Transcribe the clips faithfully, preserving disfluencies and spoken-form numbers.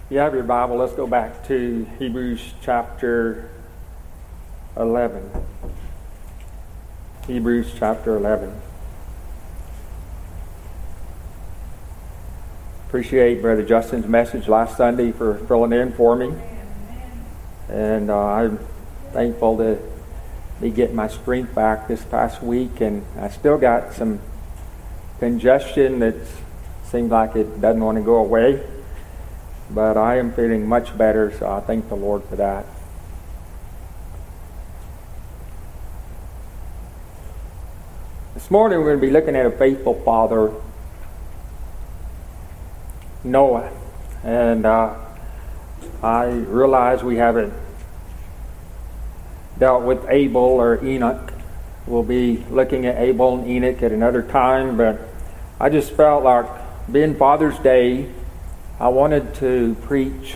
If you have your Bible, let's go back to Hebrews chapter eleven. Hebrews chapter eleven. Appreciate Brother Justin's message last Sunday for filling in for me. And uh, I'm thankful to be getting my strength back this past week. And I still got some congestion that seems like it doesn't want to go away. But I am feeling much better, so I thank the Lord for that. This morning we're going to be looking at a faithful father, Noah. And uh, I realize we haven't dealt with Abel or Enoch. We'll be looking at Abel and Enoch at another time, but I just felt like being Father's Day, I wanted to preach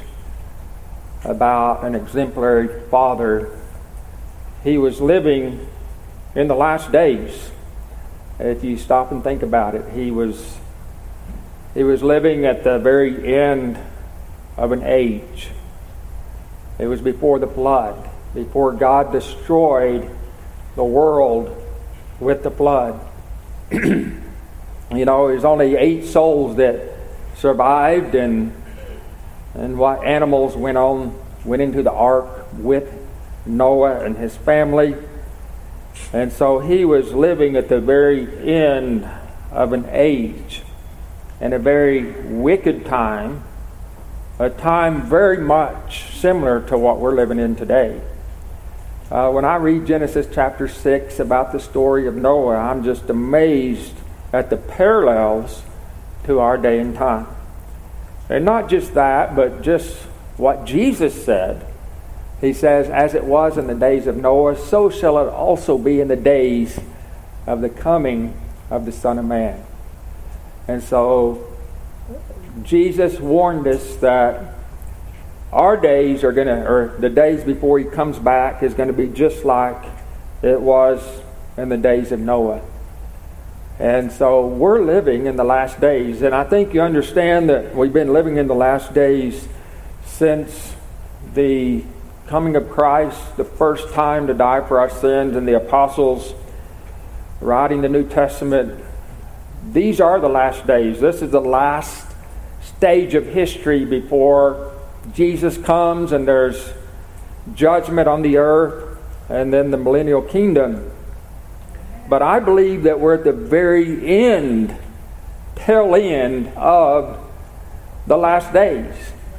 about an exemplary father. He was living in the last days. If you stop and think about it, he was he was living at the very end of an age. It was before the flood, before God destroyed the world with the flood. You know, there's only eight souls that survived, and and what animals went on went into the ark with Noah and his family. And so he was living at the very end of an age, and a very wicked time, a time very much similar to what we're living in today. Uh, when I read Genesis chapter six about the story of Noah, I'm just amazed at the parallels to our day and time. And not just that, but just what Jesus said. He says, as it was in the days of Noah, so shall it also be in the days of the coming of the Son of Man. And so Jesus warned us that our days are going to, or the days before he comes back is going to be just like it was in the days of Noah. And so we're living in the last days. And I think you understand that we've been living in the last days since the coming of Christ, the first time to die for our sins, and the apostles writing the New Testament. These are the last days. This is the last stage of history before Jesus comes and there's judgment on the earth and then the millennial kingdom. But I believe that we're at the very end, tail end of the last days.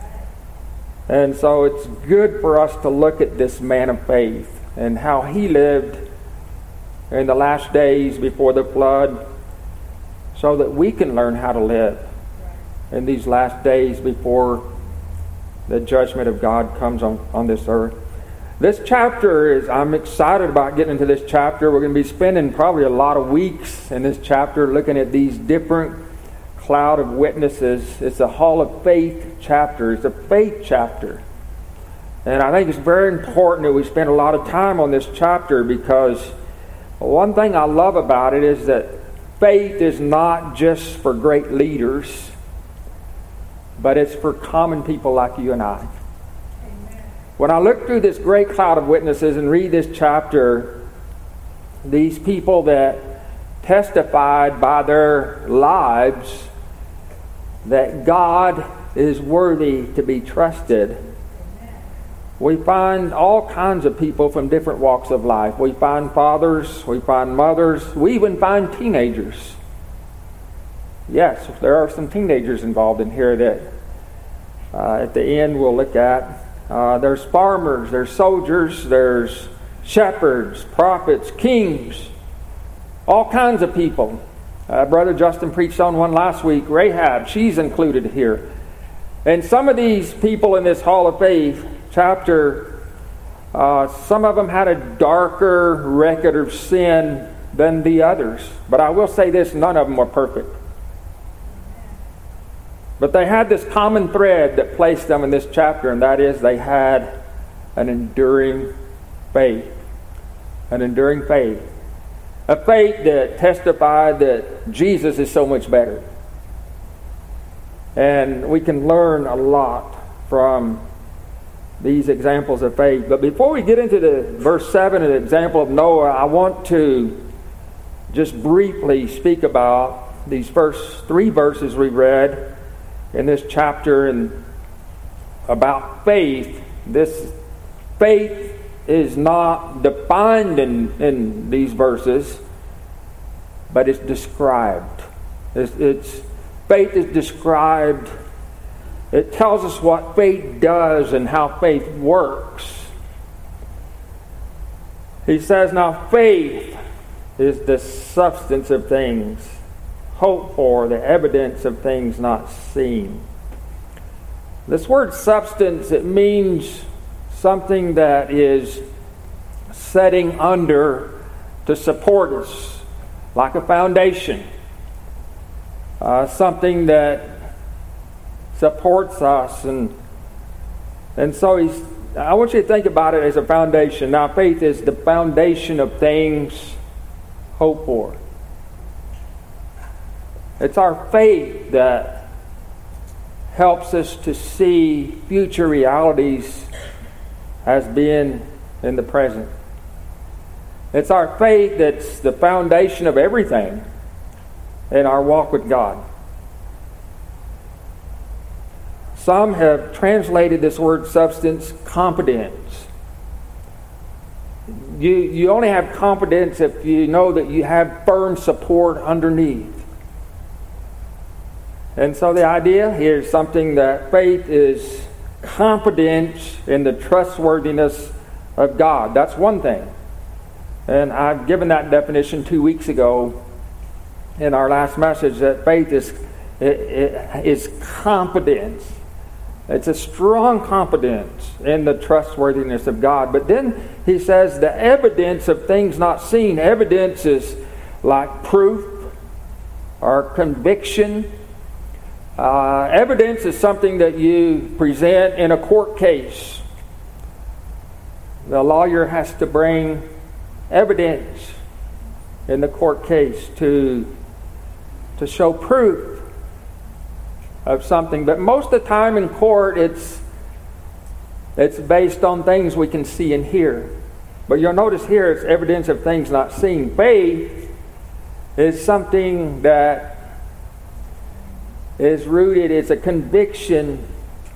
And so it's good for us to look at this man of faith and how he lived in the last days before the flood, so that we can learn how to live in these last days before the judgment of God comes on, on this earth. This chapter is, I'm excited about getting into this chapter. We're going to be spending probably a lot of weeks in this chapter looking at these different cloud of witnesses. It's a Hall of Faith chapter. It's a faith chapter. And I think it's very important that we spend a lot of time on this chapter, because one thing I love about it is that faith is not just for great leaders, but it's for common people like you and I. When I look through this great cloud of witnesses and read this chapter, these people that testified by their lives that God is worthy to be trusted, we find all kinds of people from different walks of life. We find fathers, we find mothers, we even find teenagers. Yes, there are some teenagers involved in here that uh, at the end we'll look at. Uh, there's farmers, there's soldiers, there's shepherds, prophets, kings, all kinds of people. Uh, Brother Justin preached on one last week, Rahab, she's included here. And some of these people in this Hall of Faith chapter, uh, some of them had a darker record of sin than the others. But I will say this, none of them were perfect. But they had this common thread that placed them in this chapter, and that is they had an enduring faith. An enduring faith. A faith that testified that Jesus is so much better. And we can learn a lot from these examples of faith. But before we get into the verse seven of the example of Noah, I want to just briefly speak about these first three verses we read in this chapter and about faith. This faith is not defined in, in these verses, but it's described. It's, it's faith is described. It tells us what faith does and how faith works. He says, now faith is the substance of things hoped for, the evidence of things not seen. This word substance, it means something that is setting under to support us, like a foundation. Uh, something that supports us, and and so he's I want you to think about it as a foundation. Now faith is the foundation of things hoped for. It's our faith that helps us to see future realities as being in the present. It's our faith that's the foundation of everything in our walk with God. Some have translated this word substance competence. You, you only have competence if you know that you have firm support underneath. And so the idea here is something that faith is confidence in the trustworthiness of God. That's one thing. And I've given that definition two weeks ago in our last message, that faith is, it, it, is confidence. It's a strong confidence in the trustworthiness of God. But then he says the evidence of things not seen. Evidence is like proof or conviction. Uh, evidence is something that you present in a court case. The lawyer has to bring evidence in the court case to, to show proof of something. But most of the time in court, it's it's based on things we can see and hear. But you'll notice here it's evidence of things not seen. Faith is something that is rooted, it's a conviction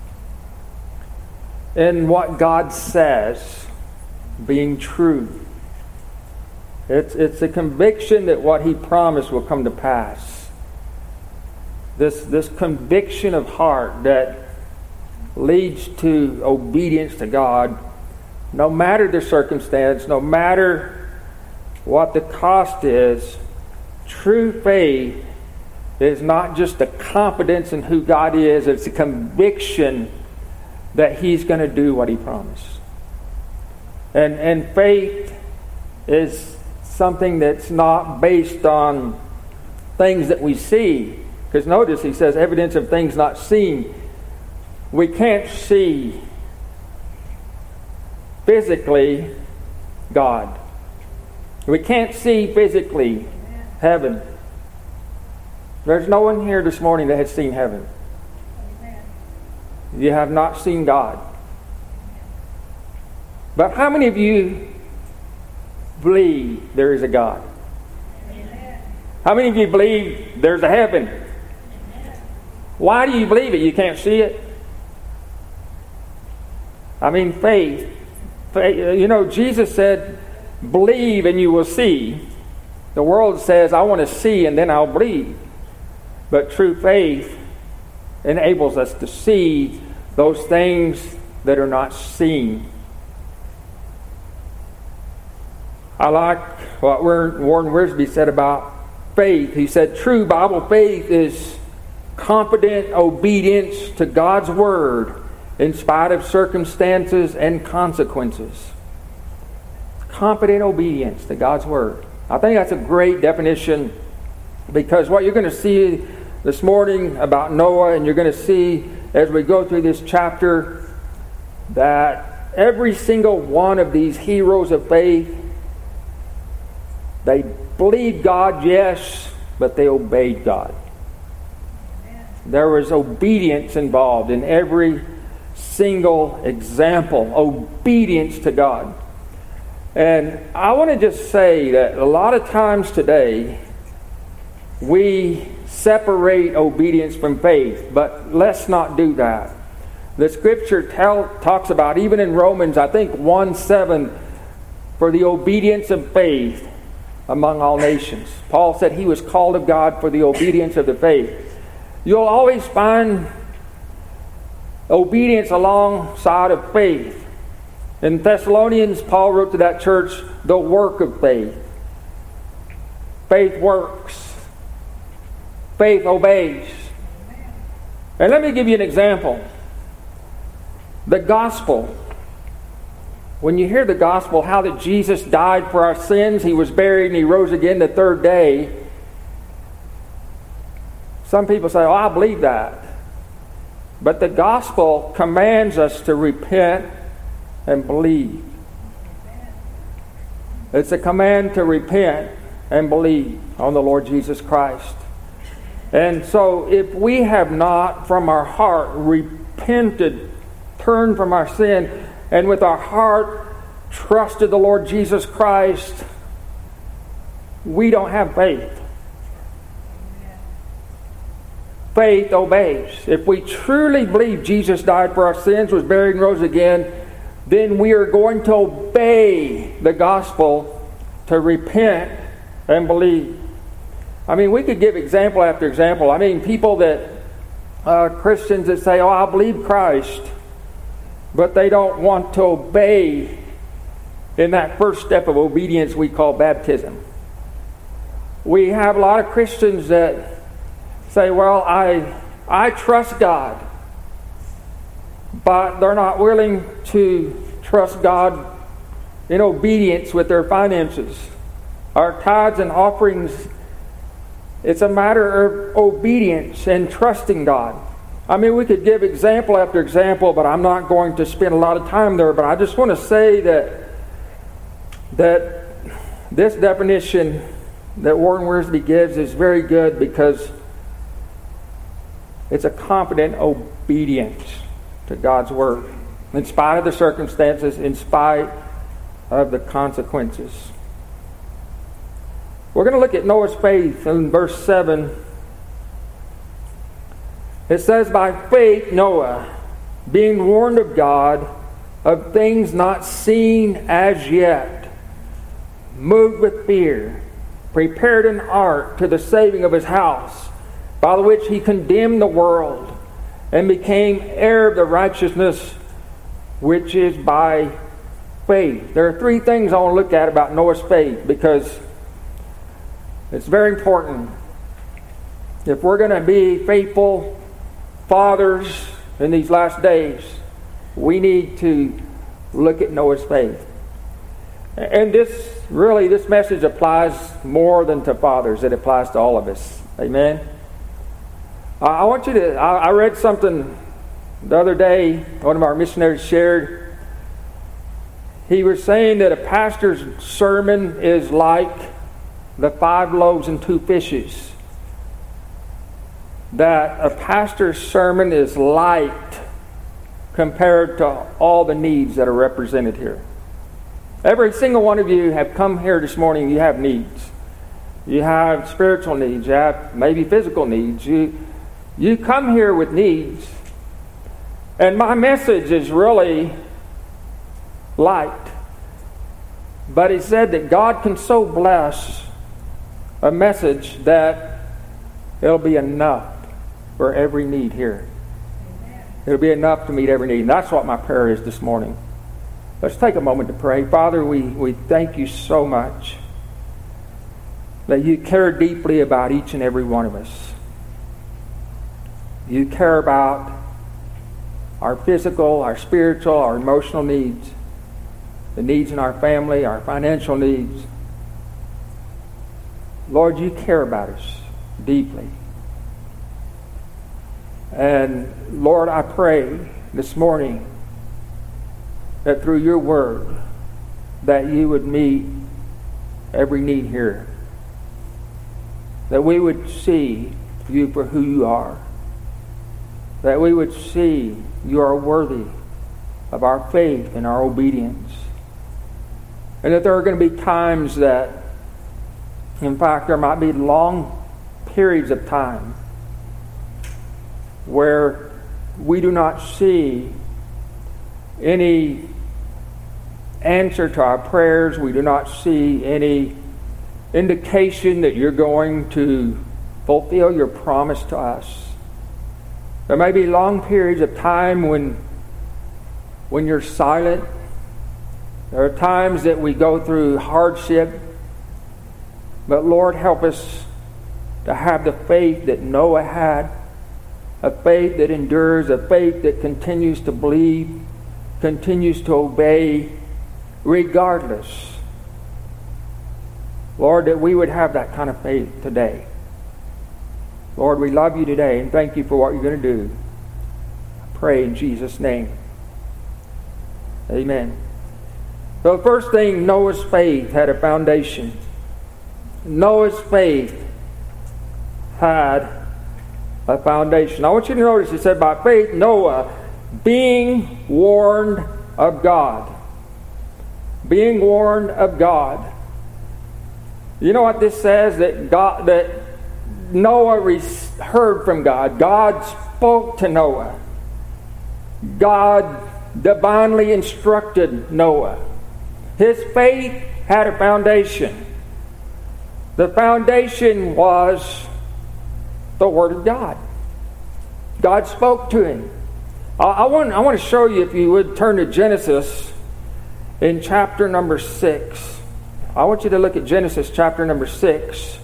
in what God says being true. It's, it's a conviction that what He promised will come to pass. This, this conviction of heart that leads to obedience to God, no matter the circumstance, no matter what the cost is. True faith is not just a confidence in who God is, it's a conviction that He's going to do what He promised. And, and faith is something that's not based on things that we see. Because notice he says evidence of things not seen. We can't see physically God. We can't see physically heaven. There's no one here this morning that has seen heaven. You have not seen God. But how many of you believe there is a God? How many of you believe there's a heaven? Why do you believe it? You can't see it. I mean, faith. faith. You know, Jesus said, believe and you will see. The world says, I want to see and then I'll believe. But true faith enables us to see those things that are not seen. I like what Warren Wiersbe said about faith. He said, true Bible faith is confident obedience to God's Word in spite of circumstances and consequences. Confident obedience to God's Word. I think that's a great definition, because what you're going to see this morning about Noah, and you're going to see as we go through this chapter, that every single one of these heroes of faith, they believed God, yes, but they obeyed God. There was obedience involved in every single example, obedience to God. And I want to just say that a lot of times today, we separate obedience from faith, but let's not do that. The scripture tell, talks about, even in Romans, I think one seven, for the obedience of faith among all nations. Paul said he was called of God for the obedience of the faith. You'll always find obedience alongside of faith. In Thessalonians, Paul wrote to that church, the work of faith. Faith works. Faith obeys. And let me give you an example. The gospel. When you hear the gospel, how that Jesus died for our sins, he was buried, and he rose again the third day. Some people say, oh, I believe that. But the gospel commands us to repent and believe. It's a command to repent and believe on the Lord Jesus Christ. And so if we have not from our heart repented, turned from our sin, and with our heart trusted the Lord Jesus Christ, we don't have faith. Faith obeys. If we truly believe Jesus died for our sins, was buried and rose again, then we are going to obey the gospel, to repent and believe. I mean, we could give example after example. I mean, people that, uh, Christians that say, oh, I believe Christ, but they don't want to obey in that first step of obedience we call baptism. We have a lot of Christians that say, well, I, I trust God, but they're not willing to trust God in obedience with their finances. Our tithes and offerings, it's a matter of obedience and trusting God. I mean, we could give example after example, but I'm not going to spend a lot of time there. But I just want to say that that this definition that Warren Wiersbe gives is very good, because it's a confident obedience to God's word, in spite of the circumstances, in spite of the consequences. We're going to look at Noah's faith in verse seven. It says, by faith Noah, being warned of God of things not seen as yet, moved with fear, prepared an ark to the saving of his house, by the which he condemned the world, and became heir of the righteousness which is by faith. There are three things I want to look at about Noah's faith, because it's very important. If we're going to be faithful fathers in these last days, we need to look at Noah's faith. And this, really, this message applies more than to fathers. It applies to all of us. Amen? I want you to, I read something the other day, one of our missionaries shared. He was saying that a pastor's sermon is like the five loaves and two fishes. That a pastor's sermon is light compared to all the needs that are represented here. Every single one of you have come here this morning, you have needs. You have spiritual needs, you have maybe physical needs. You, you come here with needs. And my message is really light. But he said that God can so bless a message that it'll be enough for every need here. It'll be enough to meet every need. And that's what my prayer is this morning. Let's take a moment to pray. Father, we, we thank you so much that you care deeply about each and every one of us. You care about our physical, our spiritual, our emotional needs, the needs in our family, our financial needs. Lord, you care about us deeply. And Lord, I pray this morning that through your word that you would meet every need here. That we would see you for who you are. that we would see you are worthy of our faith and our obedience. And that there are going to be times that, in fact, there might be long periods of time where we do not see any answer to our prayers. We do not see any indication that you're going to fulfill your promise to us. There may be long periods of time when, when you're silent. There are times that we go through hardship. But Lord, help us to have the faith that Noah had, a faith that endures, a faith that continues to believe, continues to obey, regardless. Lord, that we would have that kind of faith today. Lord, we love you today and thank you for what you're going to do. I pray in Jesus' name. Amen. So the first thing, Noah's faith had a foundation. Noah's faith had a foundation. I want you to notice it said, by faith Noah, being warned of God. Being warned of God. You know what this says? That God, that Noah heard from God. God spoke to Noah. God divinely instructed Noah. His faith had a foundation. The foundation was the Word of God. God spoke to him. I, I, want, I want to show you, if you would, turn to Genesis in chapter number six. I want you to look at Genesis chapter number six.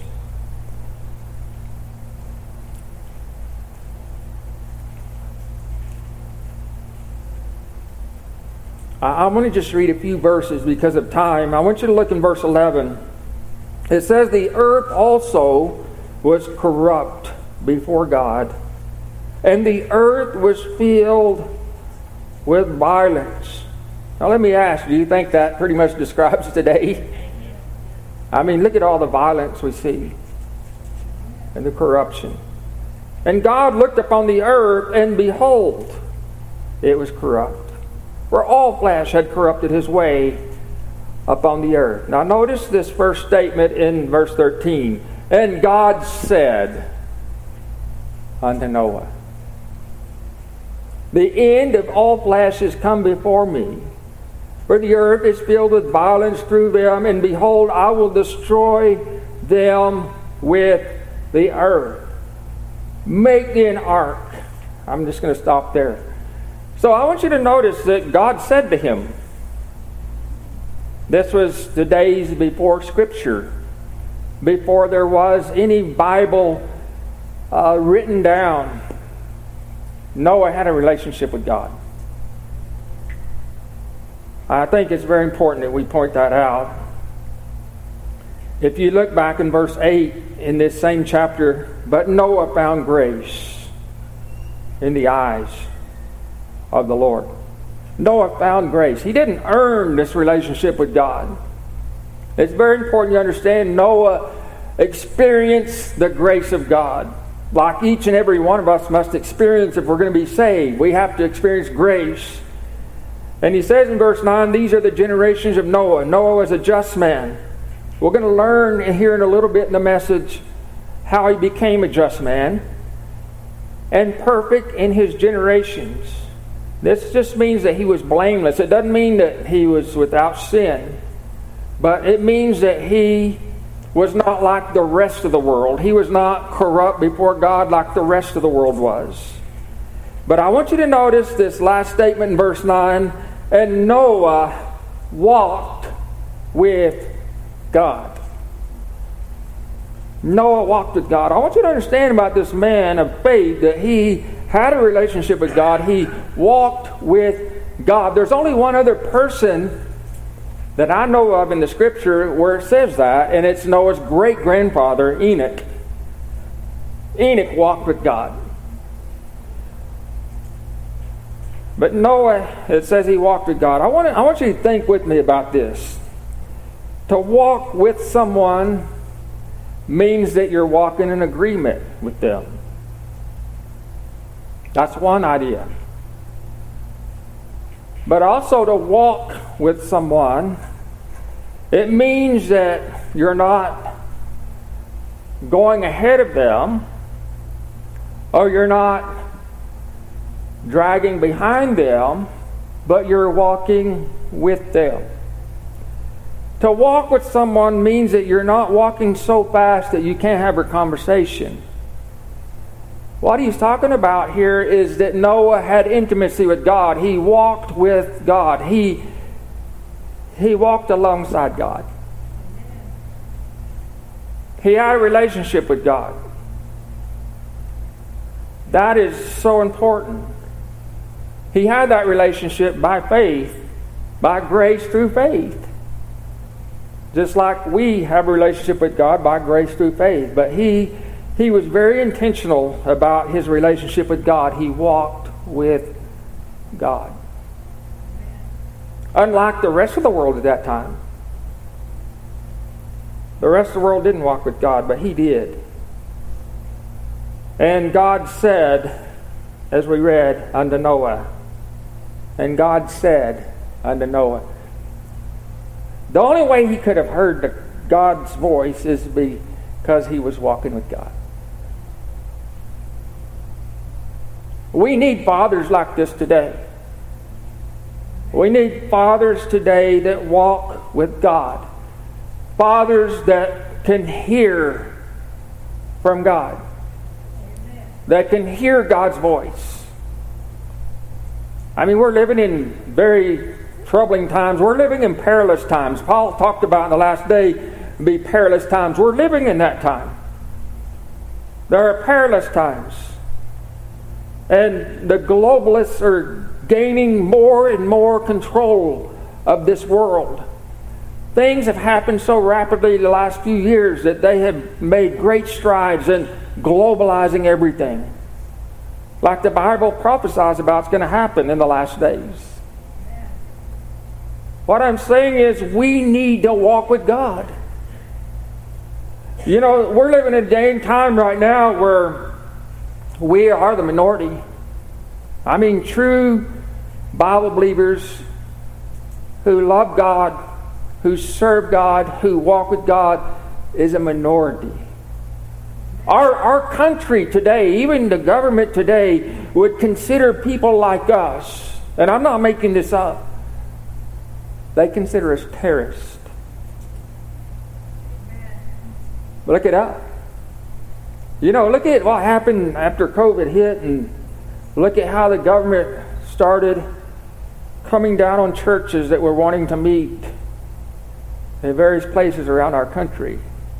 I want to just read a few verses because of time. I want you to look in verse eleven. It says, the earth also was corrupt before God, and the earth was filled with violence. Now let me ask, do you think that pretty much describes today? I mean, look at all the violence we see and the corruption. And God looked upon the earth, and behold, it was corrupt. For all flesh had corrupted his way upon the earth. Now notice this first statement in verse thirteen. And God said unto Noah, the end of all flesh is come before me, for the earth is filled with violence through them, and behold, I will destroy them with the earth. Make thee an ark. I'm just going to stop there. So I want you to notice that God said to him, this was the days before Scripture, before there was any Bible uh, written down. Noah had a relationship with God. I think it's very important that we point that out. If you look back in verse eight in this same chapter, but Noah found grace in the eyes of the Lord. Noah found grace. He didn't earn this relationship with God. It's very important you understand Noah experienced the grace of God. Like each and every one of us must experience if we're going to be saved. We have to experience grace. And he says in verse nine, these are the generations of Noah. Noah was a just man. We're going to learn here in a little bit in the message how he became a just man and perfect in his generations. This just means that he was blameless. It doesn't mean that he was without sin. But it means that he was not like the rest of the world. He was not corrupt before God like the rest of the world was. But I want you to notice this last statement in verse nine. And Noah walked with God. Noah walked with God. I want you to understand about this man of faith that he had a relationship with God. He walked with God. There's only one other person that I know of in the Scripture where it says that, and it's Noah's great-grandfather, Enoch. Enoch walked with God. But Noah, it says he walked with God. I want, to, I want you to think with me about this. To walk with someone means that you're walking in agreement with them. That's one idea. But also to walk with someone, it means that you're not going ahead of them, or you're not dragging behind them, but you're walking with them. To walk with someone means that you're not walking so fast that you can't have a conversation. What he's talking about here is that Noah had intimacy with God. He walked with God. He, he walked alongside God. He had a relationship with God. That is so important. He had that relationship by faith, by grace through faith. Just like we have a relationship with God by grace through faith. But he, he was very intentional about his relationship with God. He walked with God. Unlike the rest of the world at that time. The rest of the world didn't walk with God, but he did. And God said, as we read, unto Noah, and God said unto Noah. The only way he could have heard the, God's voice is because he was walking with God. We need fathers like this today. We need fathers today that walk with God. Fathers that can hear from God. That can hear God's voice. I mean, we're living in very troubling times. We're living in perilous times. Paul talked about in the last day be perilous times. We're living in that time. There are perilous times. And the globalists are gaining more and more control of this world. Things have happened so rapidly the last few years that they have made great strides in globalizing everything. Like the Bible prophesies about it's going to happen in the last days. What I'm saying is we need to walk with God. You know, we're living in a day and time right now where we are the minority. I mean, true Bible believers who love God, who serve God, who walk with God is a minority. Our, our country today, even the government today, would consider people like us, and I'm not making this up, they consider us terrorists. But look it up. You know, look at what happened after COVID hit, and look at how the government started coming down on churches that were wanting to meet in various places around our country.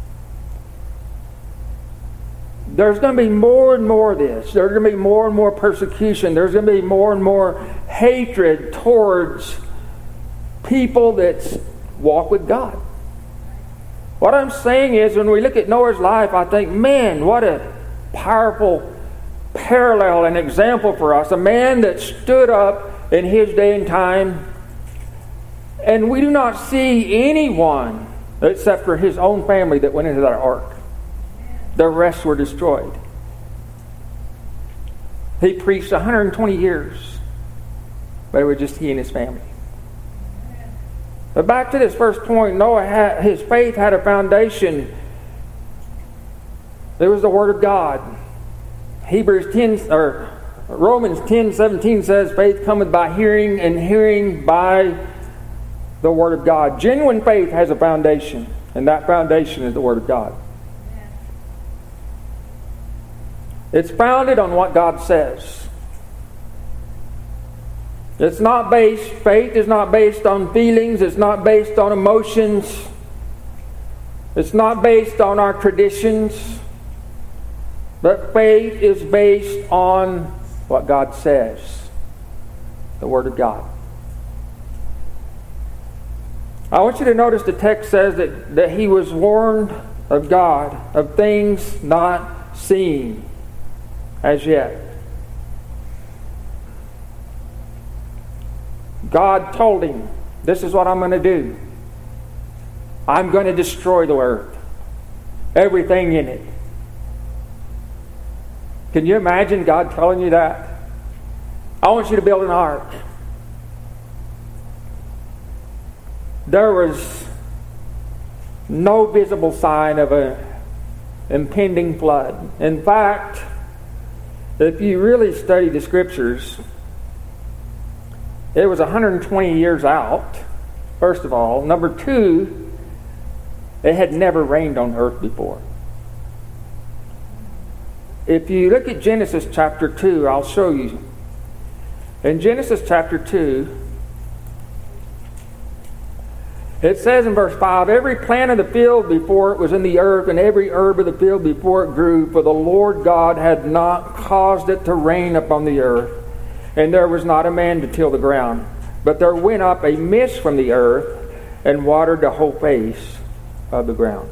There's going to be more and more of this. There's going to be more and more persecution. There's going to be more and more hatred towards people that walk with God. What I'm saying is, when we look at Noah's life, I think, man, what a powerful parallel and example for us. A man that stood up in his day and time, and we do not see anyone except for his own family that went into that ark. The rest were destroyed. He preached one hundred twenty years, but it was just he and his family. But back to this first point, Noah had, his faith had a foundation. It was the Word of God. Hebrews ten or Romans ten seventeen says, "Faith cometh by hearing, and hearing by the Word of God." Genuine faith has a foundation, and that foundation is the Word of God. It's founded on what God says. It's not based, faith is not based on feelings, it's not based on emotions, it's not based on our traditions, but faith is based on what God says, the Word of God. I want you to notice the text says that, that he was warned of God, of things not seen as yet. God told him, this is what I'm going to do. I'm going to destroy the earth. Everything in it. Can you imagine God telling you that? I want you to build an ark. There was no visible sign of an impending flood. In fact, if you really study the scriptures, it was one hundred twenty years out, first of all. Number two, it had never rained on earth before. If you look at Genesis chapter two, I'll show you. In Genesis chapter two, it says in verse five, every plant of the field before it was in the earth, and every herb of the field before it grew, for the Lord God had not caused it to rain upon the earth, and there was not a man to till the ground. But there went up a mist from the earth, and watered the whole face of the ground.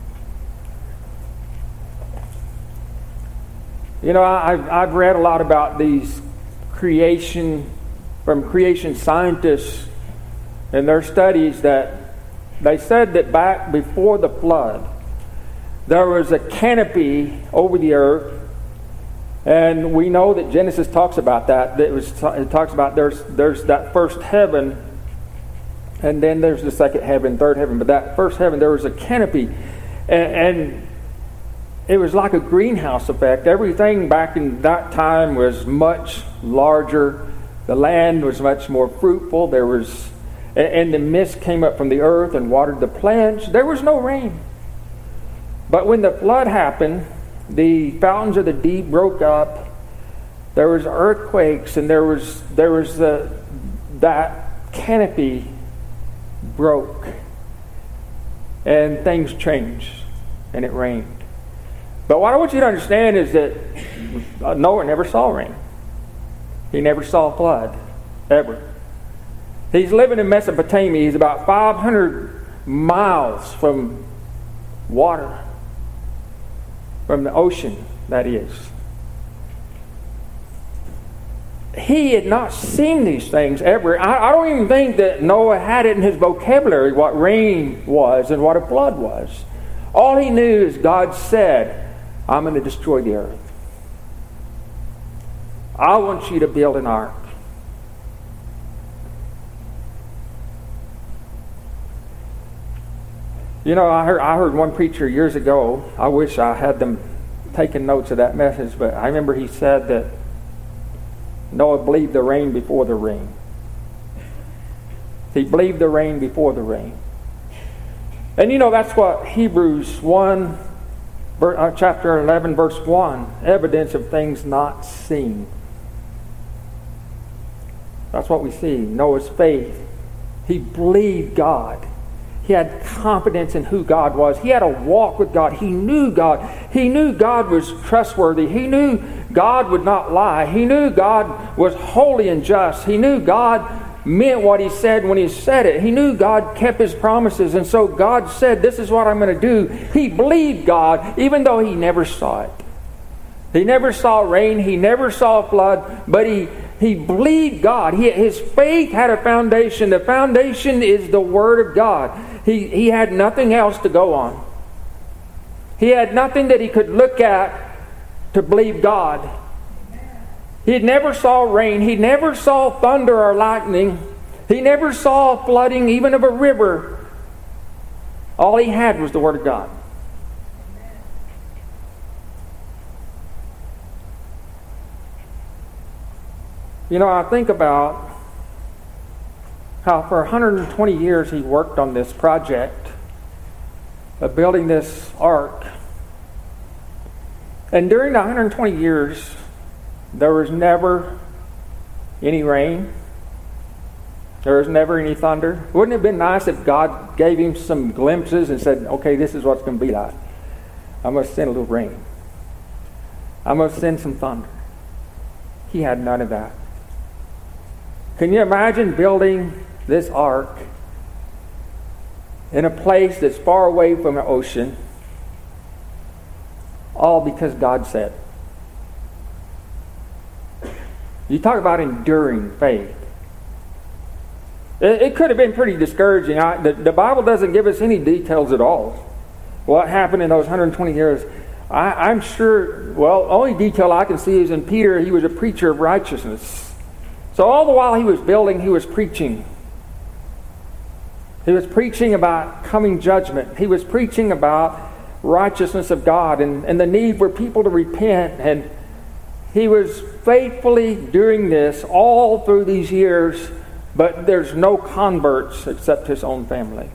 You know, I've, I've read a lot about these creation, from creation scientists and their studies, that they said that back before the flood, there was a canopy over the earth, and we know that Genesis talks about that. That it, was, it talks about there's there's that first heaven, and then there's the second heaven, third heaven. But that first heaven, there was a canopy, and, and it was like a greenhouse effect. Everything back in that time was much larger. The land was much more fruitful. There was, and the mist came up from the earth and watered the plants. There was no rain. But when the flood happened, the fountains of the deep broke up. There was earthquakes, and there was there was the that canopy broke, and things changed, and it rained. But what I want you to understand is that Noah never saw rain. He never saw a flood, ever. He's living in Mesopotamia. He's about five hundred miles from water, from the ocean, that is. He had not seen these things ever. I, I don't even think that Noah had it in his vocabulary what rain was and what a flood was. All he knew is God said, I'm going to destroy the earth. I want you to build an ark. You know, I heard, I heard one preacher years ago, I wish I had them taking notes of that message, but I remember he said that Noah believed the rain before the rain. He believed the rain before the rain. And you know, that's what Hebrews one, chapter eleven, verse one, evidence of things not seen. That's what we see. Noah's faith. He believed God. He had confidence in who God was. He had a walk with God. He knew God. He knew God was trustworthy. He knew God would not lie. He knew God was holy and just. He knew God meant what He said when He said it. He knew God kept His promises. And so God said, this is what I'm going to do. He believed God, even though he never saw it. He never saw rain. He never saw a flood. But he He believed God. He, his faith had a foundation. The foundation is the Word of God. He, he had nothing else to go on. He had nothing that he could look at to believe God. He never saw rain. He never saw thunder or lightning. He never saw flooding even of a river. All he had was the Word of God. You know, I think about how for one hundred twenty years he worked on this project of building this ark. And during the one hundred twenty years, there was never any rain. There was never any thunder. Wouldn't it have been nice if God gave him some glimpses and said, okay, this is what it's going to be like. I'm going to send a little rain. I'm going to send some thunder. He had none of that. Can you imagine building this ark in a place that's far away from the ocean, all because God said? You talk about enduring faith. It, it could have been pretty discouraging. I, the, the Bible doesn't give us any details at all. What happened in those one hundred twenty years? I, I'm sure, well, the only detail I can see is in Peter, he was a preacher of righteousness. So all the while he was building, he was preaching. He was preaching about coming judgment. He was preaching about righteousness of God and, and the need for people to repent. And he was faithfully doing this all through these years, but there's no converts except his own family.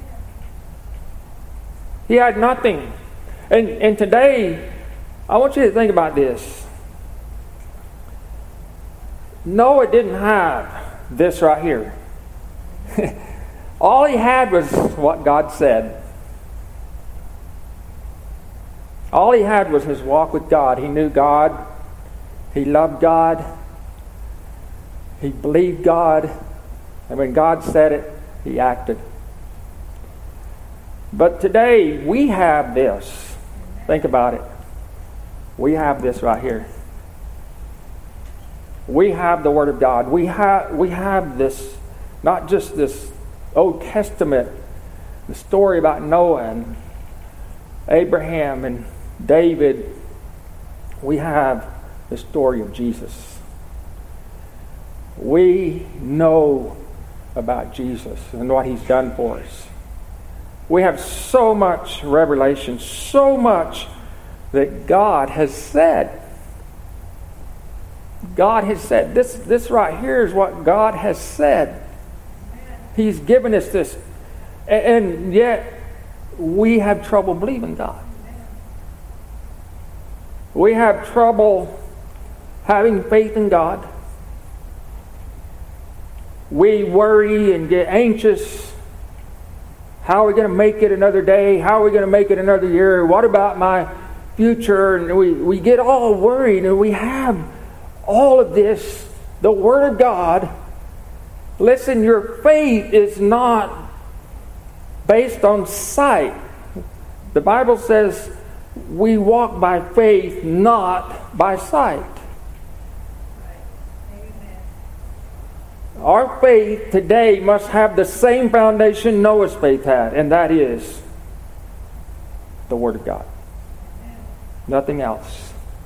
He had nothing. And, and today, I want you to think about this. Noah didn't have this right here. All he had was what God said. All he had was his walk with God. He knew God. He loved God. He believed God. And when God said it, he acted. But today, we have this. Think about it. We have this right here. We have the Word of God. We have, we have this, not just this Old Testament, the story about Noah and Abraham and David. We have the story of Jesus. We know about Jesus and what He's done for us. We have so much revelation, so much that God has said. God has said. This, this right here is what God has said. He's given us this. And yet, we have trouble believing God. We have trouble having faith in God. We worry and get anxious. How are we going to make it another day? How are we going to make it another year? What about my future? And we, we get all worried, and we have all of this. The Word of God. Listen, your faith is not based on sight. The Bible says we walk by faith, not by sight. Our faith today must have the same foundation Noah's faith had, and that is the Word of God. Nothing else.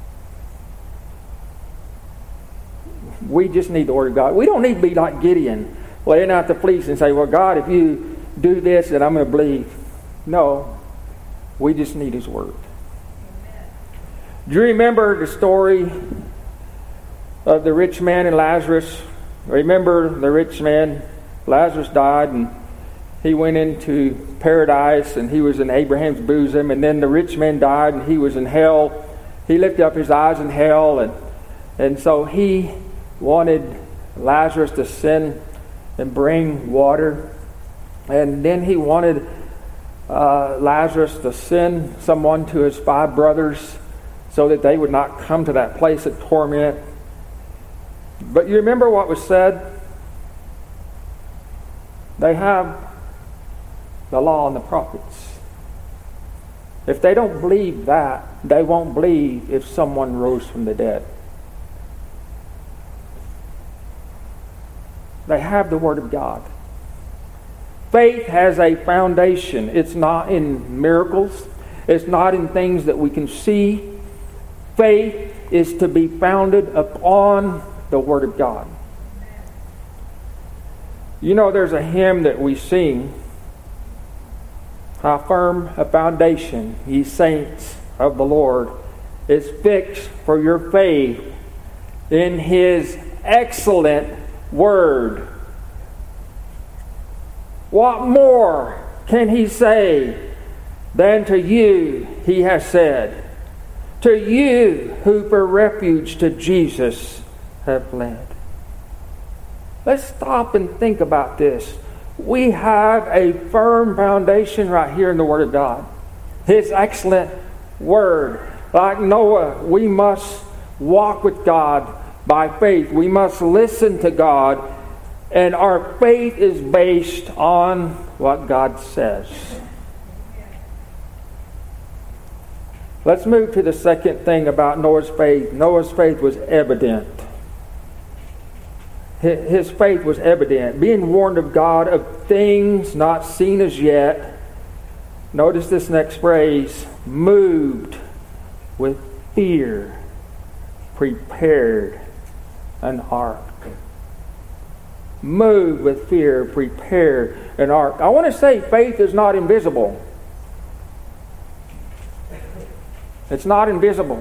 We just need the Word of God. We don't need to be like Gideon, laying out the fleece and say, well, God, if you do this, then I'm going to believe. No, we just need His Word. Amen. Do you remember the story of the rich man and Lazarus? Remember the rich man, Lazarus died, and he went into paradise, and he was in Abraham's bosom, and then the rich man died, and he was in hell. He lifted up his eyes in hell, and, and so he wanted Lazarus to send and bring water. And then he wanted uh, Lazarus to send someone to his five brothers so that they would not come to that place of torment. But you remember what was said? They have the law and the prophets. If they don't believe that, they won't believe if someone rose from the dead. They have the Word of God. Faith has a foundation. It's not in miracles. It's not in things that we can see. Faith is to be founded upon the Word of God. You know, there's a hymn that we sing. How firm a foundation, ye saints of the Lord, is fixed for your faith in His excellent Word. What more can He say than to you He has said, to you who for refuge to Jesus have fled? Let's stop and think about this. We have a firm foundation right here in the Word of God. His excellent Word. Like Noah, we must walk with God by faith. We must listen to God, and our faith is based on what God says. Let's move to the second thing about Noah's faith. Noah's faith was evident. His faith was evident. Being warned of God of things not seen as yet. Notice this next phrase. Moved with fear, prepared an ark. moved with fear, prepare an ark. I want to say faith is not invisible. It's not invisible.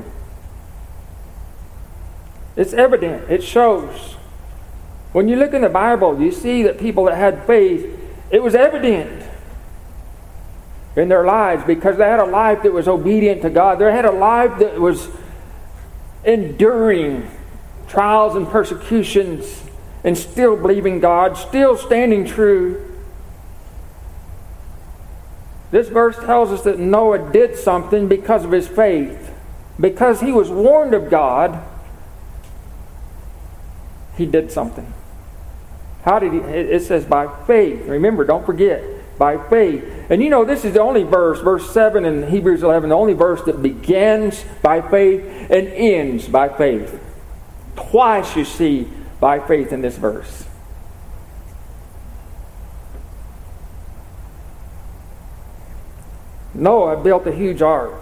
It's evident. It shows. When you look in the Bible, you see that people that had faith, it was evident in their lives because they had a life that was obedient to God. They had a life that was enduring trials and persecutions and still believing God, still standing true. This verse tells us that Noah did something because of his faith. Because he was warned of God, he did something. How did he? It says by faith. Remember, don't forget, by faith. And you know, this is the only verse, verse seven in Hebrews eleven, the only verse that begins by faith and ends by faith. Twice you see by faith in this verse. Noah built a huge ark.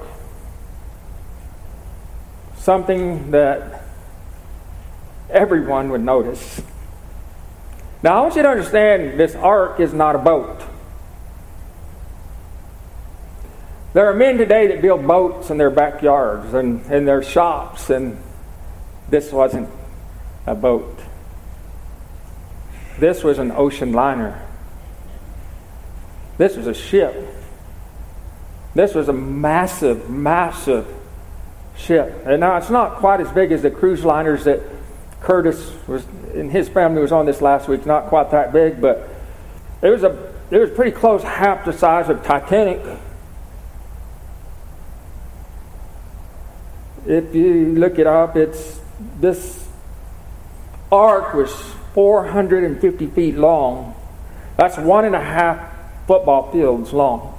Something that everyone would notice. Now, I want you to understand this ark is not a boat. There are men today that build boats in their backyards and in their shops, and this wasn't a boat. This was an ocean liner. This was a ship. This was a massive, massive ship. And now it's not quite as big as the cruise liners that Curtis was and his family was on this last week. Not quite that big, but it was a it was pretty close, half the size of Titanic. If you look it up, it's this ark was four hundred fifty feet long. That's one and a half football fields long.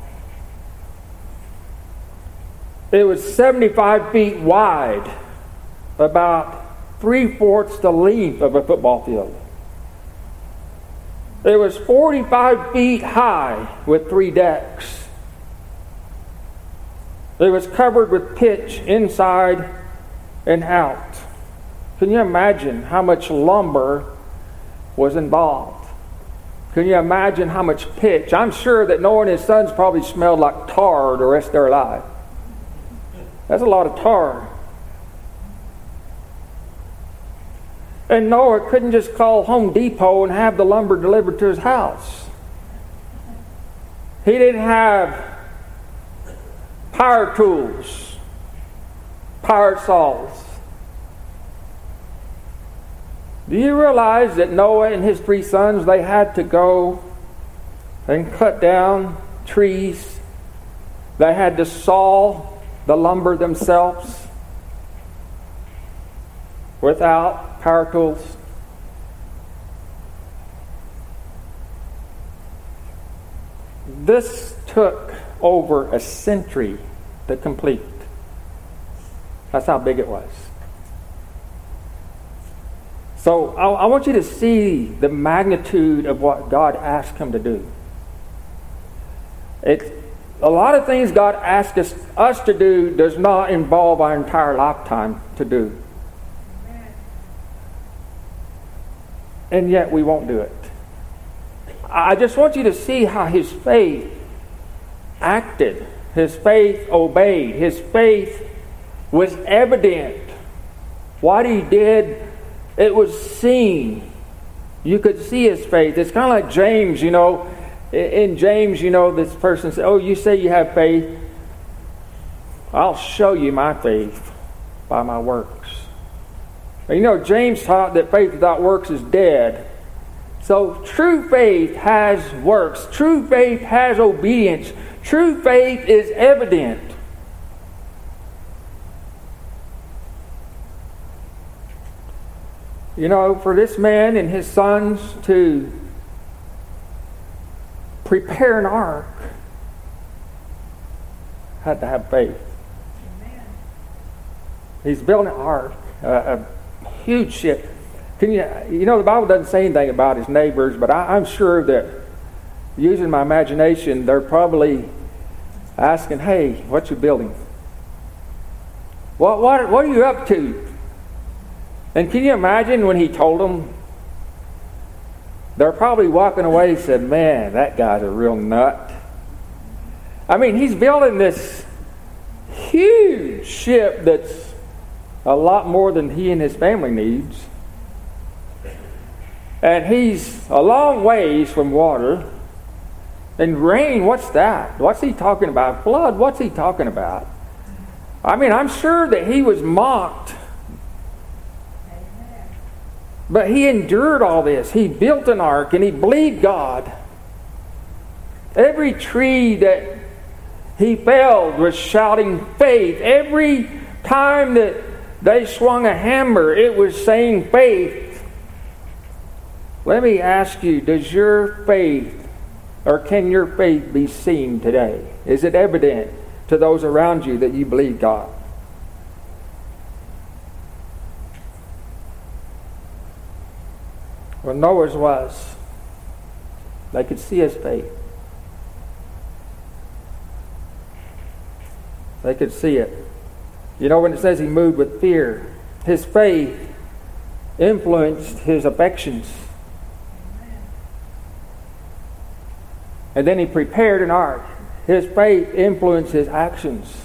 It was seventy-five feet wide, about three-fourths the length of a football field. It was forty-five feet high with three decks. It was covered with pitch inside and out. Can you imagine how much lumber was involved? Can you imagine how much pitch? I'm sure that Noah and his sons probably smelled like tar the rest of their life. That's a lot of tar. And Noah couldn't just call Home Depot and have the lumber delivered to his house. He didn't have power tools, power saws. Do you realize that Noah and his three sons, they had to go and cut down trees? They had to saw the lumber themselves without power tools. This took over a century to complete. That's how big it was. So I, I want you to see the magnitude of what God asked him to do. It's A lot of things God asks us, us to do does not involve our entire lifetime to do. And yet we won't do it. I just want you to see how his faith acted. His faith obeyed. His faith was evident. What he did, it was seen. You could see his faith. It's kind of like James, you know. In James, you know, this person said, oh, you say you have faith. I'll show you my faith by my works. And you know, James taught that faith without works is dead. So true faith has works. True faith has obedience. True faith is evident. You know, for this man and his sons to prepare an ark, had to have faith. Amen. He's building an ark, a, a huge ship. Can you, you know, the Bible doesn't say anything about his neighbors, but I, I'm sure that, using my imagination, they're probably asking, hey, what you building? What, what, what are you up to? And can you imagine when he told them, they're probably walking away and said, man, that guy's a real nut. I mean, he's building this huge ship that's a lot more than he and his family needs. And he's a long ways from water. And rain, what's that? What's he talking about? Flood, what's he talking about? I mean, I'm sure that he was mocked. But he endured all this. He built an ark and he believed God. Every tree that he felled was shouting faith. Every time that they swung a hammer, it was saying faith. Let me ask you, does your faith, or can your faith be seen today? Is it evident to those around you that you believe God? Well, Noah's was. They could see his faith. They could see it. You know, when it says he moved with fear, his faith influenced his affections. And then he prepared an ark. His faith influenced his actions.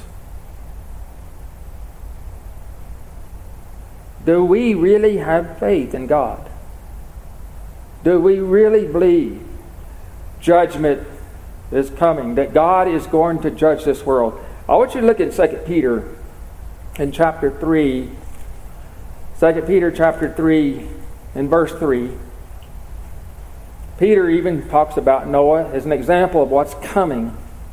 Do we really have faith in God? Do we really believe judgment is coming, that God is going to judge this world? I want you to look at Second Peter in chapter three. Second Peter chapter three in verse three. Peter even talks about Noah as an example of what's coming.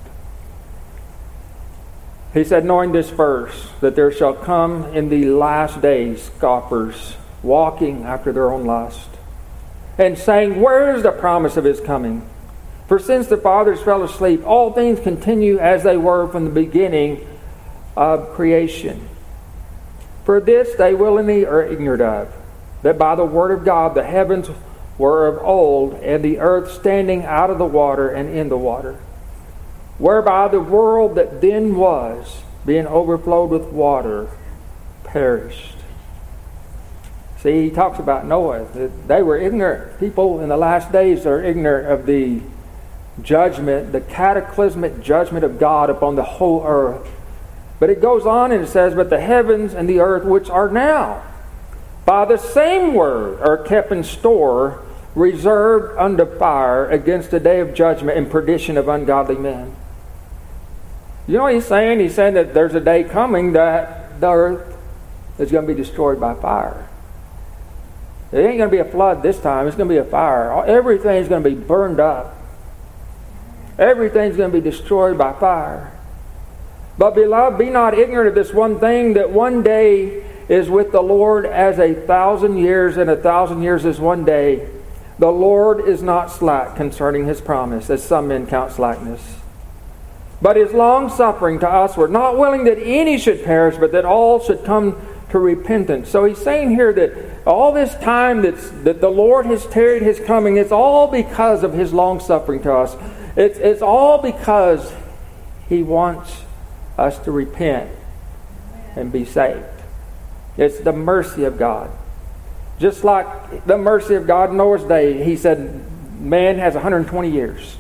He said, knowing this verse, that there shall come in the last days scoffers, walking after their own lust, and saying, where is the promise of his coming? For since the fathers fell asleep, all things continue as they were from the beginning of creation. For this they willingly are ignorant of, that by the word of God the heavens were of old, and the earth standing out of the water and in the water, whereby the world that then was, being overflowed with water, perished. See, he talks about Noah. They were ignorant. People in the last days are ignorant of the judgment, the cataclysmic judgment of God upon the whole earth. But it goes on and it says, but the heavens and the earth which are now, by the same word, are kept in store, reserved unto fire against the day of judgment and perdition of ungodly men. You know what he's saying? He's saying that there's a day coming that the earth is going to be destroyed by fire. It ain't going to be a flood this time. It's going to be a fire. Everything's going to be burned up. Everything's going to be destroyed by fire. But beloved, be not ignorant of this one thing, that one day is with the Lord as a thousand years, and a thousand years is one day. The Lord is not slack concerning his promise, as some men count slackness, but is long-suffering to usward, not willing that any should perish, but that all should come to repentance. So he's saying here that all this time that's, that the Lord has tarried his coming, it's all because of his long-suffering to us. It's, it's all because he wants us to repent and be saved. It's the mercy of God. Just like the mercy of God in Noah's day, he said man has one hundred twenty years.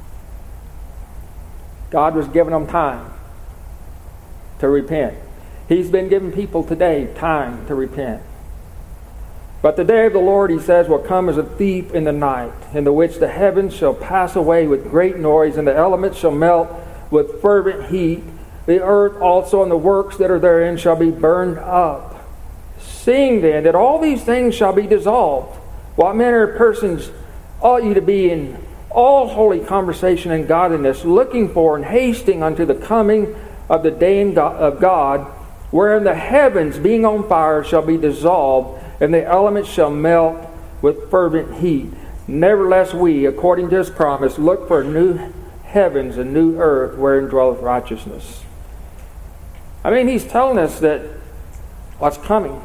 God was giving them time to repent. He's been giving people today time to repent. But the day of the Lord, he says, will come as a thief in the night, in the which the heavens shall pass away with great noise, and the elements shall melt with fervent heat. The earth also and the works that are therein shall be burned up. Seeing then that all these things shall be dissolved, what manner of persons ought you to be in all holy conversation and godliness, looking for and hasting unto the coming of the day of God, wherein the heavens, being on fire, shall be dissolved, and the elements shall melt with fervent heat. Nevertheless we, according to his promise, look for new heavens and new earth, wherein dwelleth righteousness. I mean, he's telling us that what's coming.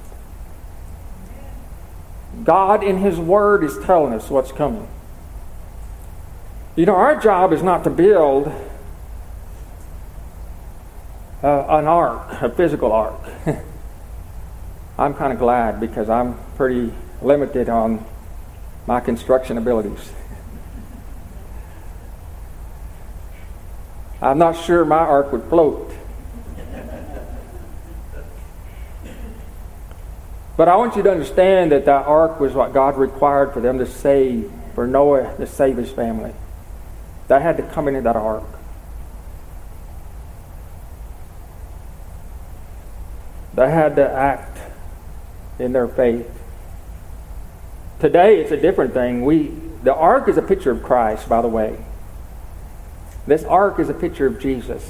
God in his word is telling us what's coming. You know, our job is not to build uh, an ark, a physical ark. I'm kind of glad, because I'm pretty limited on my construction abilities. I'm not sure my ark would float. But I want you to understand that that ark was what God required for them to save, for Noah to save his family. They had to come into that ark. They had to act in their faith. Today it's a different thing. We, the ark is a picture of Christ, by the way. This ark is a picture of Jesus.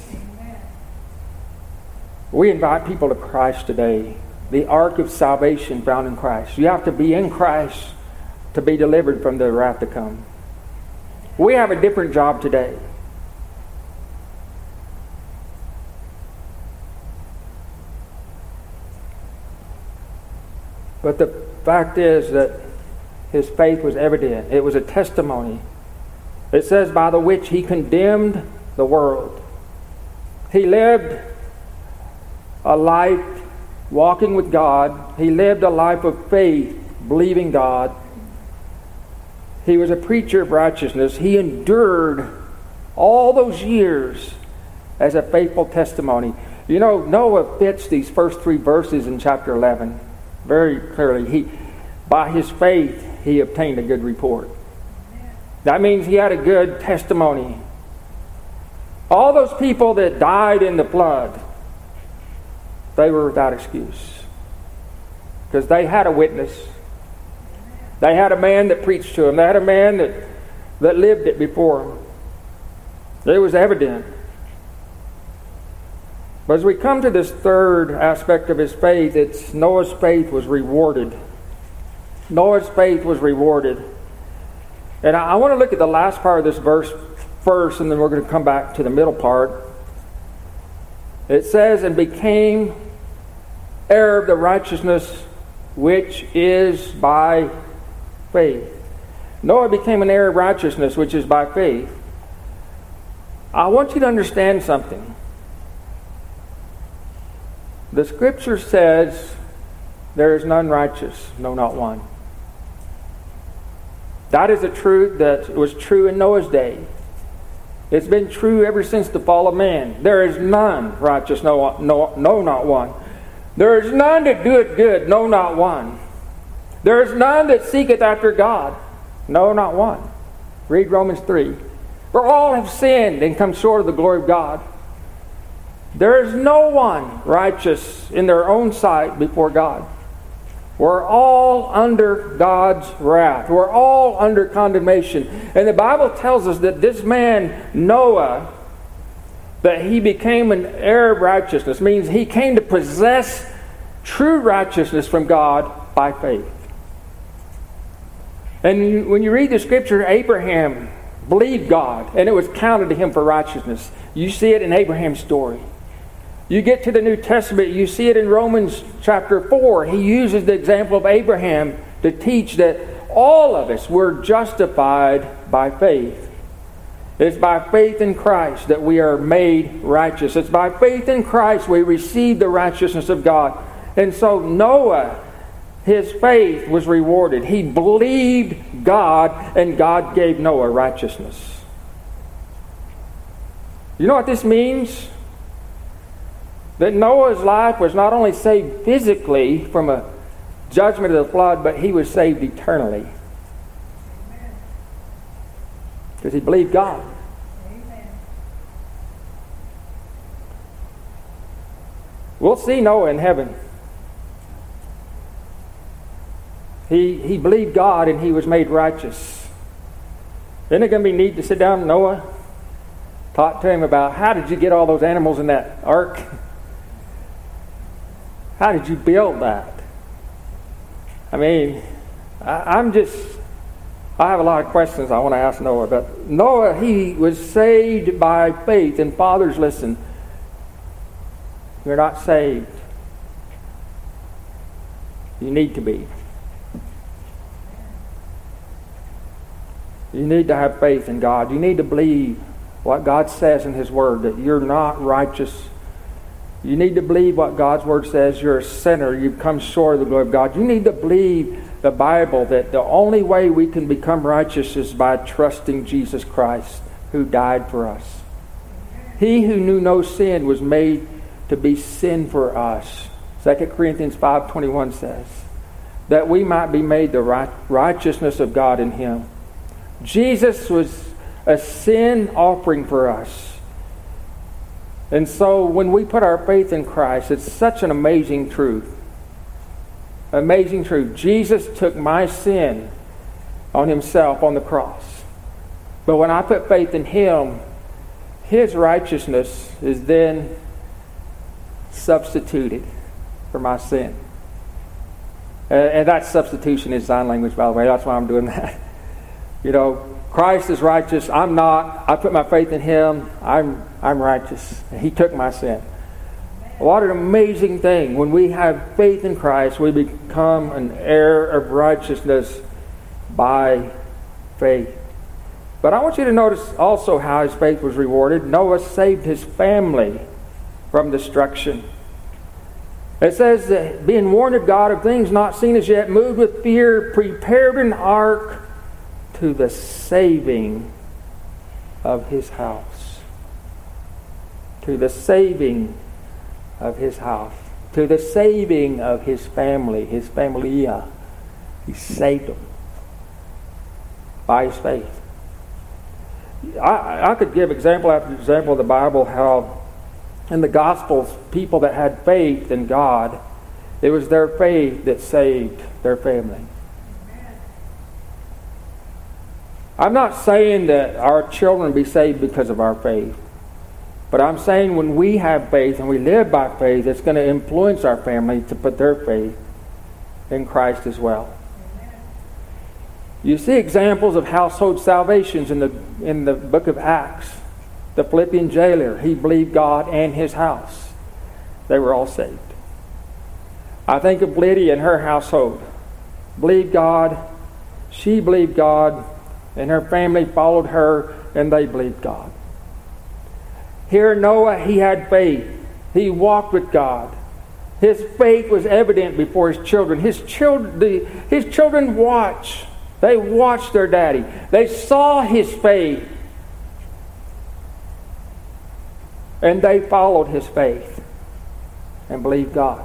We invite people to Christ today. The ark of salvation found in Christ. You have to be in Christ to be delivered from the wrath to come. We have a different job today. But the fact is that his faith was evident. It was a testimony. It says, by the which he condemned the world. He lived a life walking with God. He lived a life of faith, believing God. He was a preacher of righteousness. He endured all those years as a faithful testimony. You know, Noah fits these first three verses in chapter eleven very clearly. He, by his faith, he obtained a good report. That means he had a good testimony. All those people that died in the flood, they were without excuse. Because they had a witness. They had a man that preached to them. They had a man that, that lived it before them. It was evident. But as we come to this third aspect of his faith, it's Noah's faith was rewarded. Noah's faith was rewarded. And I, I want to look at the last part of this verse first, and then we're going to come back to the middle part. It says, and became heir of the righteousness which is by faith. Noah became an heir of righteousness which is by faith. I want you to understand something. The scripture says, there is none righteous, no, not one. That is a truth that was true in Noah's day. It's been true ever since the fall of man. There is none righteous, no, no, no, not one. There is none that doeth good, no, not one. There is none that seeketh after God, no, not one. Read Romans three. For all have sinned and come short of the glory of God. There is no one righteous in their own sight before God. We're all under God's wrath. We're all under condemnation. And the Bible tells us that this man, Noah, that he became an heir of righteousness, means he came to possess true righteousness from God by faith. And when you read the scripture, Abraham believed God, and it was counted to him for righteousness. You see it in Abraham's story. You get to the New Testament, you see it in Romans chapter four. He uses the example of Abraham to teach that all of us were justified by faith. It's by faith in Christ that we are made righteous. It's by faith in Christ we receive the righteousness of God. And so Noah, his faith was rewarded. He believed God, and God gave Noah righteousness. You know what this means? That Noah's life was not only saved physically from a judgment of the flood, but he was saved eternally. Because he believed God. Amen. We'll see Noah in heaven. He, he believed God and he was made righteous. Isn't it going to be neat to sit down with Noah? Talk to him about how did you get all those animals in that ark? How did you build that? I mean, I, I'm just, I have a lot of questions I want to ask Noah. But Noah, he was saved by faith. And fathers, listen, you're not saved. You need to be. You need to have faith in God. You need to believe what God says in His Word, that you're not righteous You need to believe what God's Word says. You're a sinner. You've come short of the glory of God. You need to believe the Bible, that the only way we can become righteous is by trusting Jesus Christ, who died for us. He who knew no sin was made to be sin for us. Second Corinthians five twenty-one says, that we might be made the right, righteousness of God in Him. Jesus was a sin offering for us. And so when we put our faith in Christ, it's such an amazing truth. Amazing truth. Jesus took my sin on Himself on the cross. But when I put faith in Him, His righteousness is then substituted for my sin. Uh, and that substitution is sign language, by the way. That's why I'm doing that. You know, Christ is righteous. I'm not. I put my faith in Him. I'm I'm righteous. And He took my sin. What an amazing thing. When we have faith in Christ, we become an heir of righteousness by faith. But I want you to notice also how his faith was rewarded. Noah saved his family from destruction. It says that being warned of God of things not seen as yet, moved with fear, prepared an ark to the saving of his house. To the saving of his house. To the saving of his family, his familia. He saved them by his faith. I, I could give example after example of the Bible how in the Gospels, people that had faith in God, it was their faith that saved their family. I'm not saying that our children be saved because of our faith. But I'm saying when we have faith and we live by faith, it's going to influence our family to put their faith in Christ as well. You see examples of household salvations in the in the book of Acts. The Philippian jailer, he believed God and his house. They were all saved. I think of Lydia and her household. Believed God, she believed God, and her family followed her, and they believed God. Here Noah, he had faith. He walked with God. His faith was evident before his children. His children, the, his children watched. They watched their daddy. They saw his faith. And they followed his faith and believed God.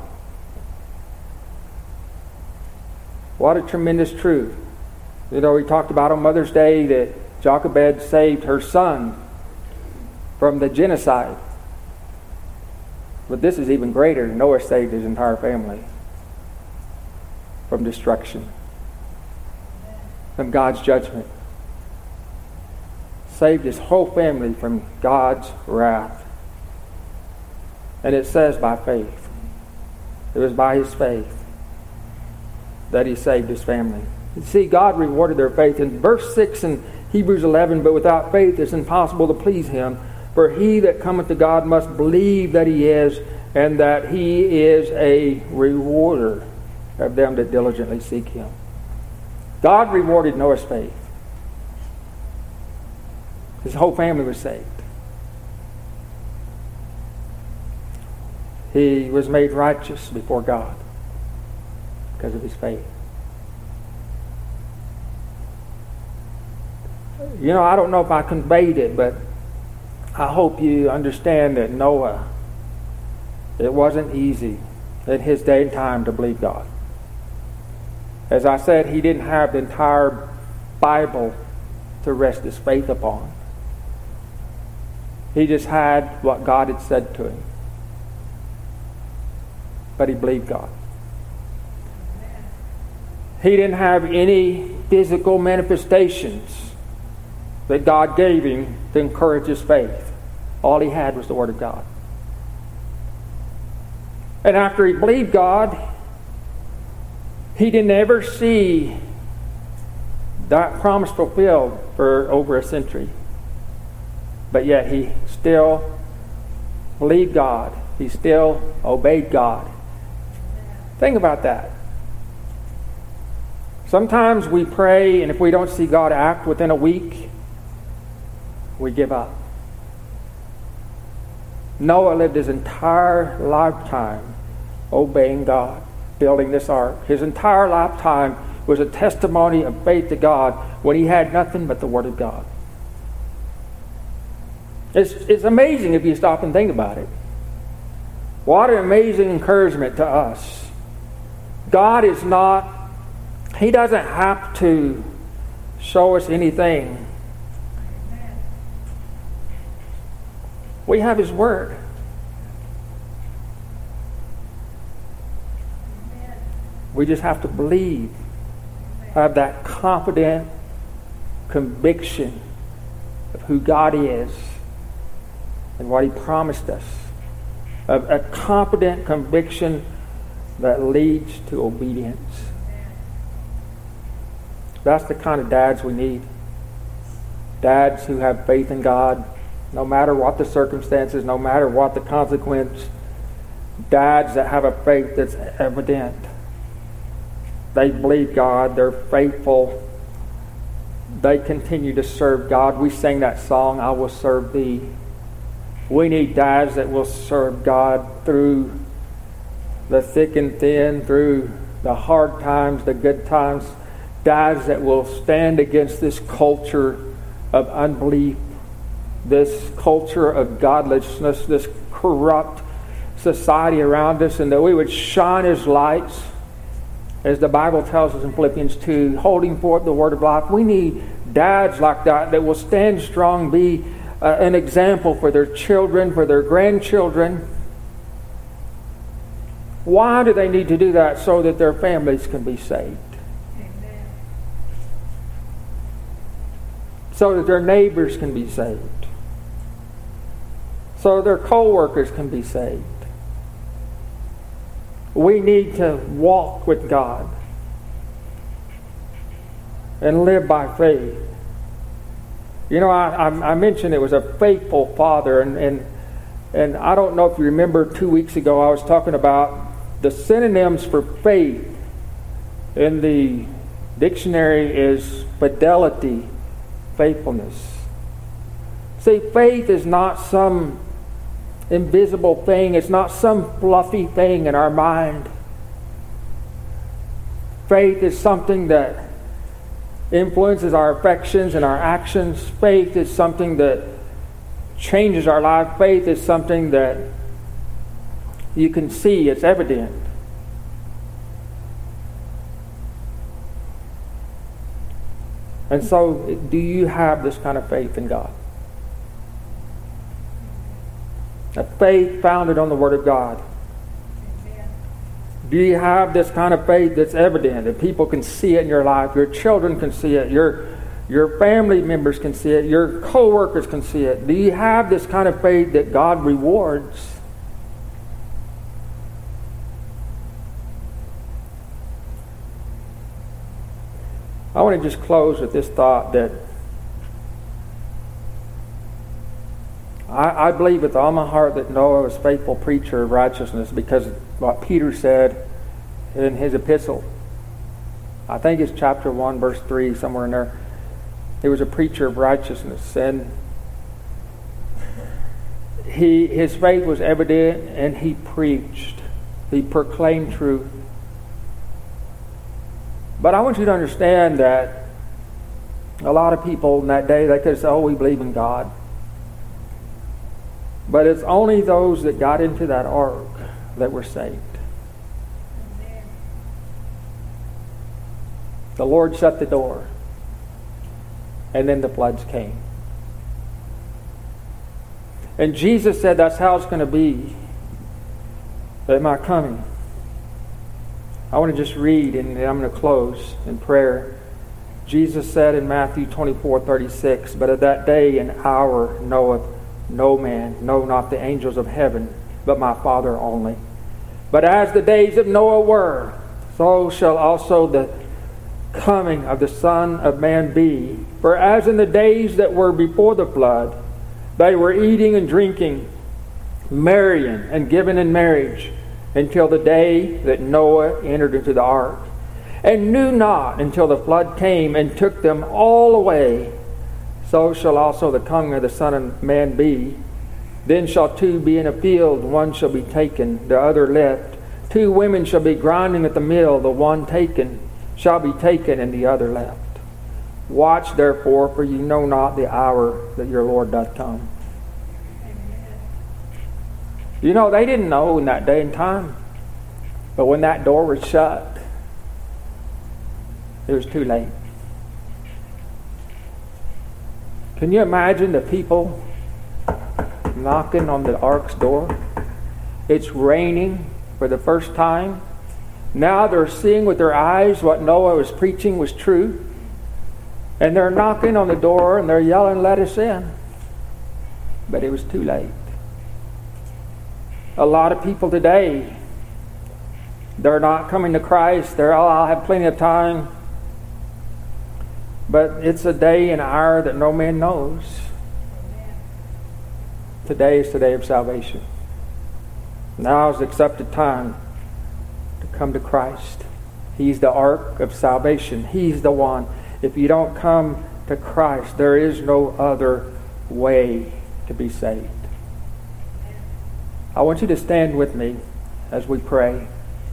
What a tremendous truth. You know, we talked about on Mother's Day that Jochebed saved her son from the genocide. But this is even greater. Noah saved his entire family from destruction, from God's judgment. Saved his whole family from God's wrath. And it says by faith. It was by his faith that he saved his family. You see, God rewarded their faith. In verse six in Hebrews eleven, but without faith it's impossible to please him. For he that cometh to God must believe that he is, and that he is a rewarder of them that diligently seek him. God rewarded Noah's faith. His whole family was saved. He was made righteous before God because of his faith. You know, I don't know if I conveyed it, but I hope you understand that Noah, it wasn't easy in his day and time to believe God. As I said, he didn't have the entire Bible to rest his faith upon. He just had what God had said to him. But he believed God. He didn't have any physical manifestations that God gave him to encourage his faith. All he had was the Word of God. And after he believed God, he didn't ever see that promise fulfilled for over a century. But yet he still believed God. He still obeyed God. Think about that. Sometimes we pray, and if we don't see God act within a week, we give up. Noah lived his entire lifetime obeying God, building this ark. His entire lifetime was a testimony of faith to God when he had nothing but the Word of God. It's, it's amazing if you stop and think about it. What an amazing encouragement to us. God is not, He doesn't have to show us anything. We have His Word. We just have to believe, have that confident conviction of who God is and what He promised us. A, a confident conviction that leads to obedience. That's the kind of dads we need. Dads who have faith in God, no matter what the circumstances, no matter what the consequence. Dads that have a faith that's evident. They believe God. They're faithful. They continue to serve God. We sang that song, I Will Serve Thee. We need dads that will serve God through the thick and thin, through the hard times, the good times. Dads that will stand against this culture of unbelief, this culture of godlessness, this corrupt society around us, and that we would shine as lights, as the Bible tells us in Philippians two, holding forth the word of life. We need dads like that that will stand strong, be uh, an example for their children, for their grandchildren. Why do they need to do that? So that their families can be saved. Amen. So that their neighbors can be saved. So their co-workers can be saved. We need to walk with God and live by faith. You know, I, I, I mentioned it was a faithful father, and, and and I don't know if you remember two weeks ago I was talking about the synonyms for faith in the dictionary is fidelity, faithfulness. See, faith is not some invisible thing. It's not some fluffy thing in our mind. Faith is something that influences our affections and our actions. Faith is something that changes our life. Faith is something that you can see. It's evident. And so, do you have this kind of faith in God? A faith founded on the Word of God. Amen. Do you have this kind of faith that's evident, that people can see it in your life, your children can see it, your, your family members can see it, your co-workers can see it? Do you have this kind of faith that God rewards? I want to just close with this thought that I, I believe with all my heart that Noah was a faithful preacher of righteousness because of what Peter said in his epistle. I think it's chapter one, verse three, somewhere in there. He was a preacher of righteousness, and he his faith was evident, and he preached. He proclaimed truth. But I want you to understand that a lot of people in that day, they could say, oh, we believe in God. But it's only those that got into that ark that were saved. Amen. The Lord shut the door. And then the floods came. And Jesus said that's how it's going to be at my coming. I want to just read, and I'm going to close in prayer. Jesus said in Matthew twenty-four thirty-six, but at that day and hour knoweth no man, no, not the angels of heaven, but my Father only. But as the days of Noah were, so shall also the coming of the Son of Man be. For as in the days that were before the flood, they were eating and drinking, marrying and giving in marriage, until the day that Noah entered into the ark, and knew not until the flood came and took them all away. So shall also the coming of the Son of Man be. Then shall two be in a field, one shall be taken, the other left. Two women shall be grinding at the mill, the one taken shall be taken, and the other left. Watch therefore, for you know not the hour that your Lord doth come. You know, they didn't know in that day and time. But when that door was shut, it was too late. Can you imagine the people knocking on the ark's door? It's raining for the first time. Now they're seeing with their eyes what Noah was preaching was true. And they're knocking on the door and they're yelling, "Let us in." But it was too late. A lot of people today, they're not coming to Christ. They're, "Oh, I'll have plenty of time." But it's a day and hour that no man knows. Today is the day of salvation. Now is the accepted time to come to Christ. He's the ark of salvation. He's the one. If you don't come to Christ, there is no other way to be saved. I want you to stand with me as we pray.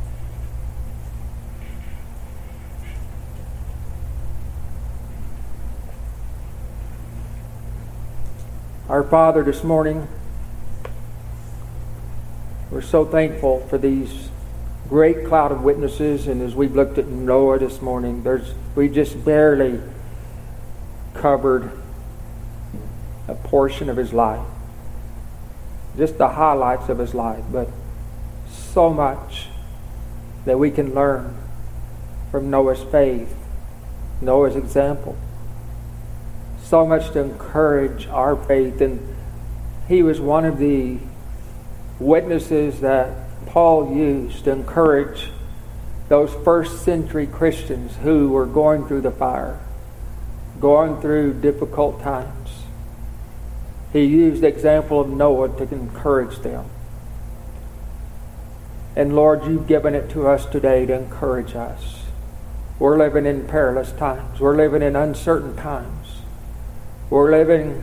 Our Father, this morning, we're so thankful for these great cloud of witnesses, and as we've looked at Noah this morning, there's we just barely covered a portion of his life. Just the highlights of his life, but so much that we can learn from Noah's faith, Noah's example. So much to encourage our faith, and he was one of the witnesses that Paul used to encourage those first century Christians who were going through the fire, going through difficult times. He used the example of Noah to encourage them. And Lord, you've given it to us today to encourage us. We're living in perilous times. We're living in uncertain times. We're living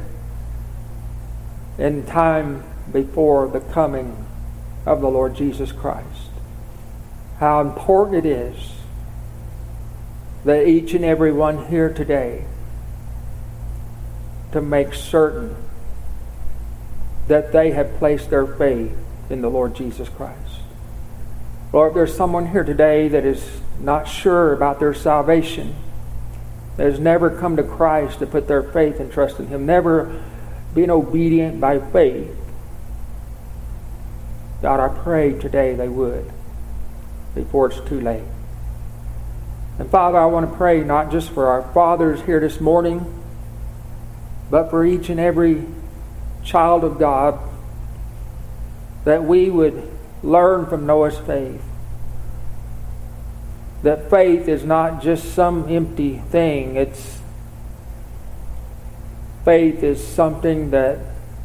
in time before the coming of the Lord Jesus Christ. How important it is that each and every one here today to make certain that they have placed their faith in the Lord Jesus Christ. Lord, if there's someone here today that is not sure about their salvation, that has never come to Christ to put their faith and trust in Him, never been obedient by faith, God, I pray today they would, before it's too late. And Father, I want to pray not just for our fathers here this morning, but for each and every child of God, that we would learn from Noah's faith. That faith is not just some empty thing. It's faith is something that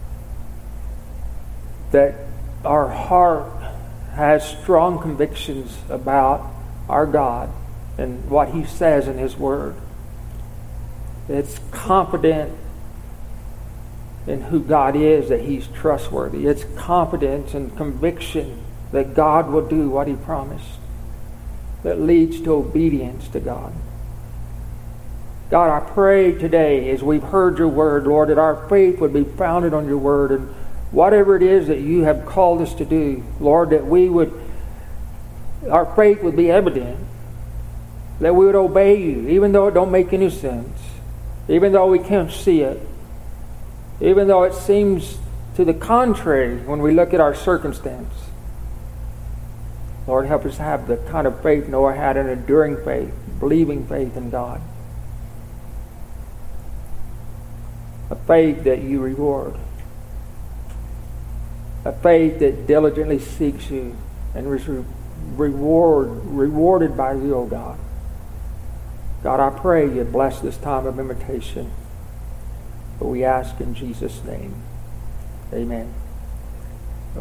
that our heart has strong convictions about our God and what He says in His Word. It's confident in who God is, that He's trustworthy. It's confidence and conviction that God will do what He promised, that leads to obedience to God. God, I pray today as we've heard Your Word, Lord, that our faith would be founded on Your Word, and whatever it is that You have called us to do, Lord, that we would, our faith would be evident, that we would obey You, even though it don't make any sense, even though we can't see it, even though it seems to the contrary when we look at our circumstance. Lord, help us have the kind of faith Noah had, an enduring faith, believing faith in God. A faith that You reward. A faith that diligently seeks You and is reward, rewarded by You, O God. God, I pray You bless this time of invitation. But we ask in Jesus' name. Amen.